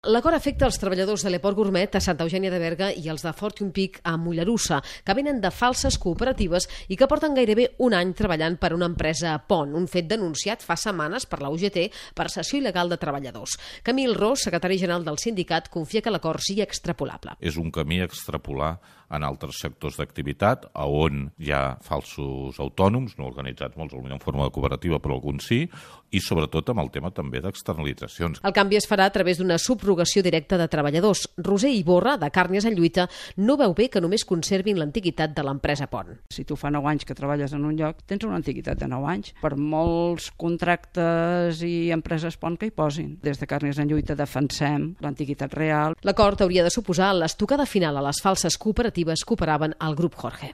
L'acord afecta els treballadors de l'Eport Gourmet a Santa Eugènia de Berga i els de Fortune Peak a Mollerussa, que venen de falses cooperatives i que porten gairebé un any treballant per una empresa pont, un fet denunciat fa setmanes per la UGT per cessió il·legal de treballadors. Camil Ros, secretari general del sindicat, confia que l'acord sigui extrapolable. És un camí a extrapolar en altres sectors d'activitat, on hi ha falsos autònoms, no organitzats molts, potser en forma de cooperativa, però alguns sí, i sobretot amb el tema també d'externalitzacions. El canvi es farà a través d'una subrogació directa de treballadors. Roser Iborra, de Càrnies en Lluita, no veu bé que només conservin l'antiguitat de l'empresa Pont. Si tu fa 9 anys que treballes en un lloc, tens una antiguitat de 9 anys. Per molts contractes i empreses Pont que hi posin. Des de Càrnies en Lluita defensem l'antiguitat real. L'acord hauria de suposar l'estocada final a les falses cooperatives que operaven al grup Jorge.